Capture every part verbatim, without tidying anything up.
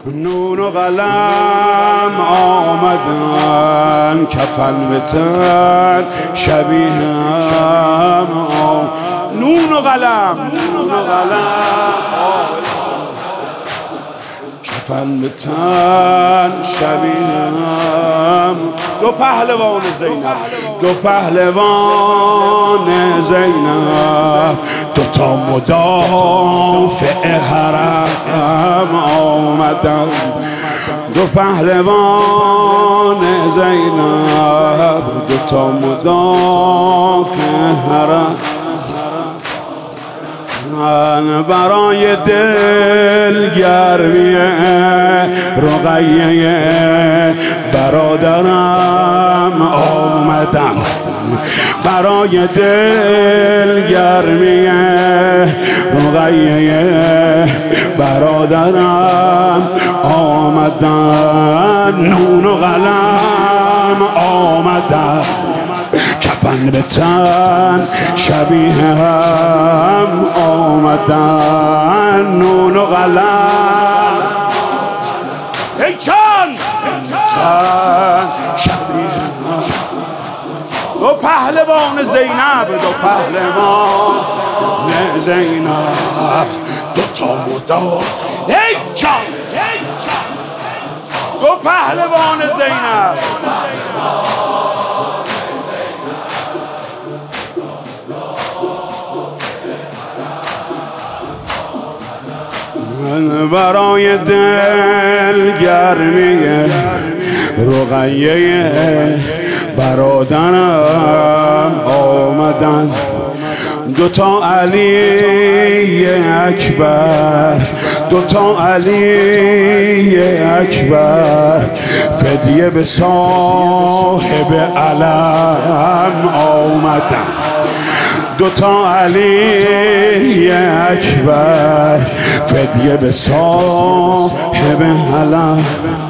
نون و قلم آمدن کفن به تن شبیه هم. نون و قلم نون و قلم کفن به تن شبیه هم. دو پهلوان زینب دو پهلوان زینب دو تا مدافع حرم آمدن. دو پهلوان زینب دو تا مدافع حرم برای دل گرمی رقیه برادرم آمدم. برای دل گرمی رقیه برادرم آمدن. نون و قلم آمدن کفن به تن شبیه هم آمدن. نون و قلم ای چند تن شبیه هم. دو پهلوان زینب دو پهلوان زینب دو تا مدار ای چند دو پهلوان زینب برای دل گرمی رقیه برادرم آمدن. دوتا علی اکبر دوتا علی اکبر فدیه به صاحب علم آمدن. دوتا علی اکبر فدیه به صاحب علم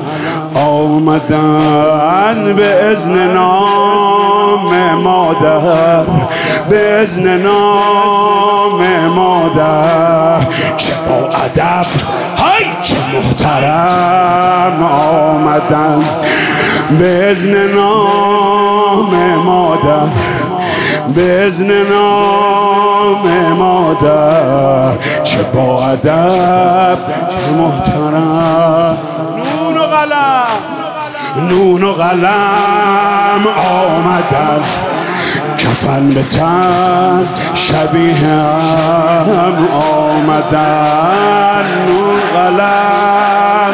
آمدن. به اذن نام مادر به اذن نام مادر چه با ادب های چه محترم آمدن. به اذن نام مادر به اذن نام مادر چه با ادب چه محترم. نون و قلم نون و قلم آمدن کفن به تن شبیه هم آمدن. نون قلم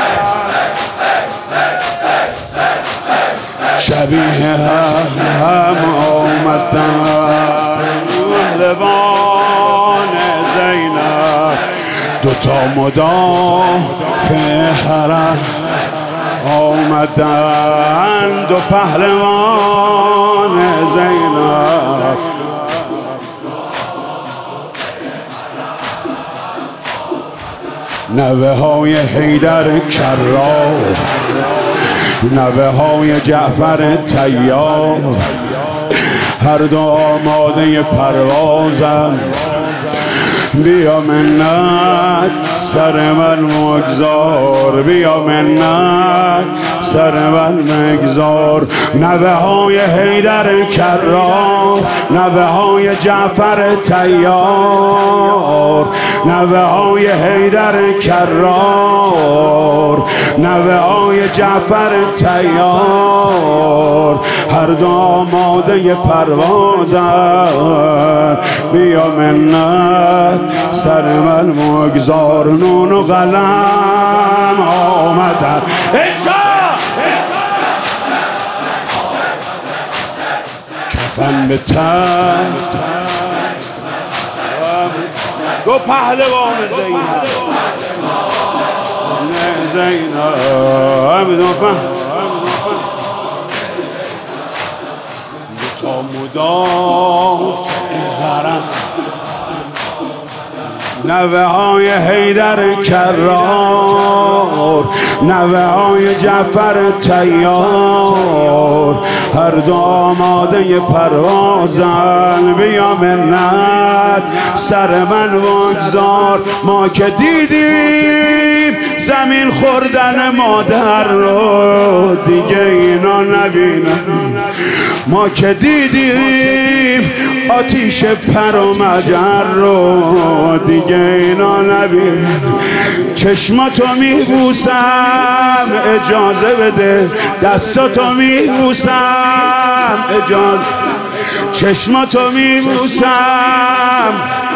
شبیه هم آمدن. پهلوان زینب دو تا مدافع حرم آمدن. دو پهلوان زینب نوه های حیدر کرار نوه های جعفر طیار هر دو آماده پروازن. بیا منت سر من مگذار بیا منت سر من مگذار. نوه های حیدر کرار نوه های جعفر طیار نوه های حیدر کرار نوه های جعفر طیار هر دو آماده پروازن. بیا منت سر من مگذار. نون و قلم آمدن کفن به تن دو پهلوان زینب زینب دو تا مدافع حرم نوه های حیدر کرار نوه های جعفر تیار، هر دو آماده پروازن. بیا منت سر من وگذار، ما که دیدیم زمین خوردن مادر رو دیگه اینا نبینن. ما که دیدیم آتیش پر و مجر رو دیگه اینا نبینن. چشماتو میبوسم اجازه بده، دستاتو میبوسم اجازه، چشماتو میبوسم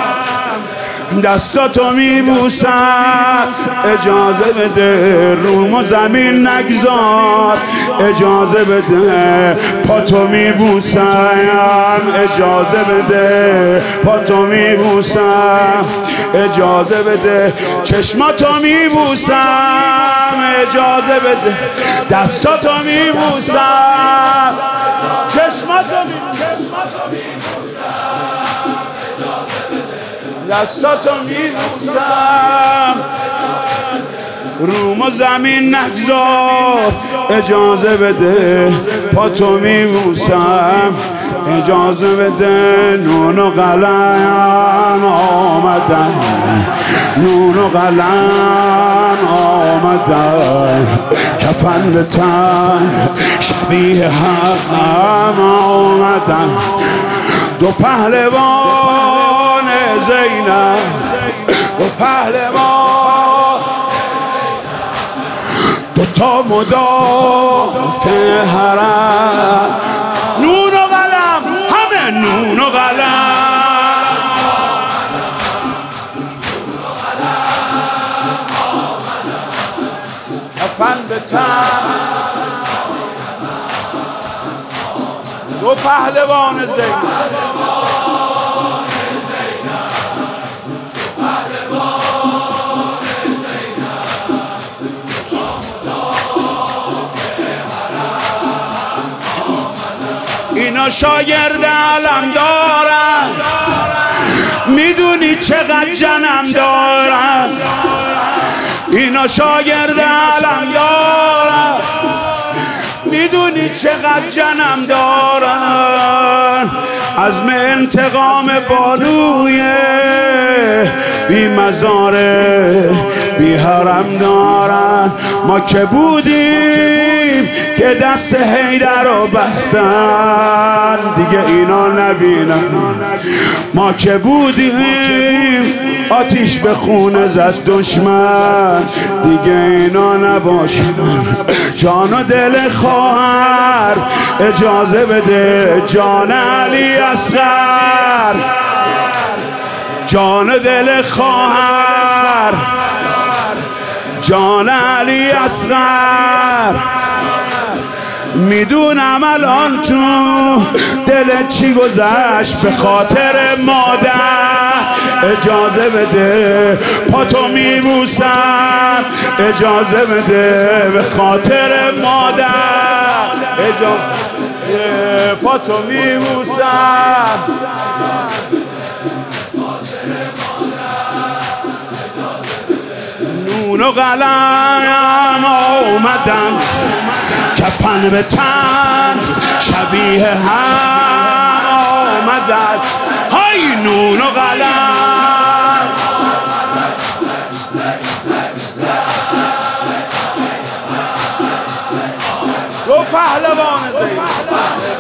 دستاتو میبوسم اجازه بده، روم و زمین نگذار اجازه بده، پاتو میبوسم اجازه بده، پاتو میبوسم اجازه بده، چشماتو میبوسم اجازه بده، دستاتو میبوسم چشماتو دستاتو میبوسم، روم و زمین نگذار اجازه بده، پاتو میبوسم اجازه بده. نون و قلم آمدن، نون و قلم آمدن، کفن به تن شبیه هم آمدن. دو پهلوان زینب، دو پهلوان، دو تا مدافع حرم. نون و قلم، همه نون و قلم، کفن به تن، دو پهلوان زینب. اینا شاگرد علم دارن، میدونی چقدر جنم دارن. اینا شاگرد علم دارن، میدونی چقدر جنم دارن. عزم انتقام بانوی بی مزاره بی حرم دارن. ما که بودیم که دست حیدر رو بستن دیگه اینا نبینن. ما که بودیم آتیش به خونه زد دشمن دیگه اینا نباشن. جان و دل خواهر اجازه بده، جان علی اصغر، جان دل خواهر، جان علی اصغر. میدونم الان تو دل چی گذشت به خاطر مادر. اجازه بده پاتو میبوسم، اجازه بده به خاطر مادر. اجازه پاتو میبوسم، نون و قلم آمدن، کفن به تن شبیه هم آمدن. های نون و قلم، دو پهلوان زینب،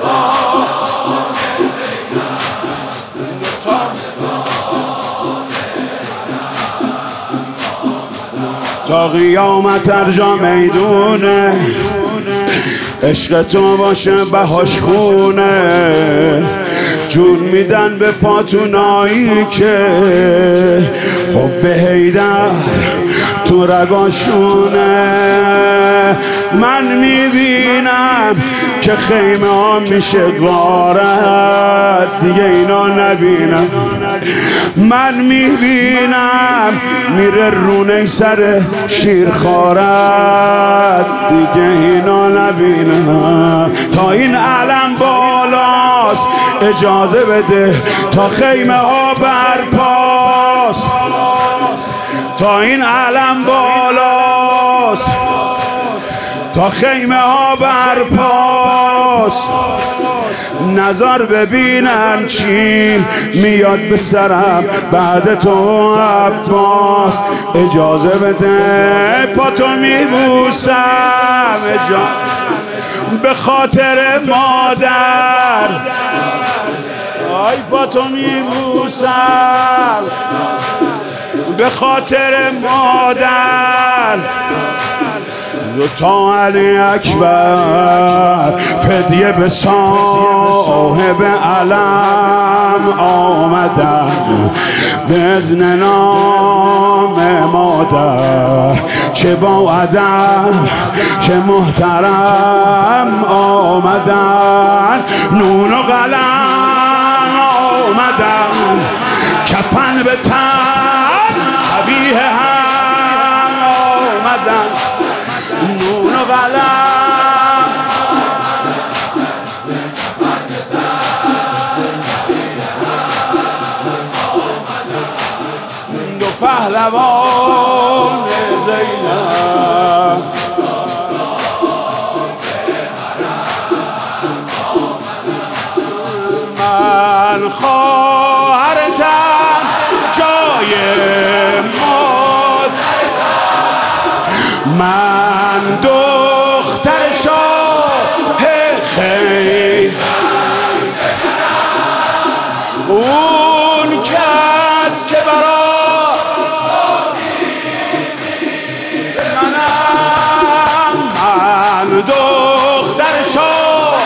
تا قیامت ارجا میدونه عشق تو باشه بهاش خونه. جون میدن به پاتونایی که حب حیدر تو رگاشونه. من میبینم که خیمه ها میشه غارت دیگه اینا نبینم. من میبینم میره رونه سر شیرخوارت دیگه اینا نبینم. تا این علم بالاست اجازه بده تا خیمه ها برپاست. تا این علم بالاست تا خیمه ها برپاس، نظر ببینم چی میاد به سرم بعد تو عباس. اجازه بده پا تو میبوسم، به خاطر مادر. آی پا تو میبوسم به خاطر مادر. دو تا علی اکبر فدیه به صاحب علم آمدن، به اذن نام مادر. چه با ادب چه محترم آمدن، نون و قلم آمدن، کفن به تن قبیه هم آمدن، نون و قلم. دو پهلوان زینب من خواهرتم جای مادر، من دختر شاه خیل، اون کس که برا منم، من دختر شاه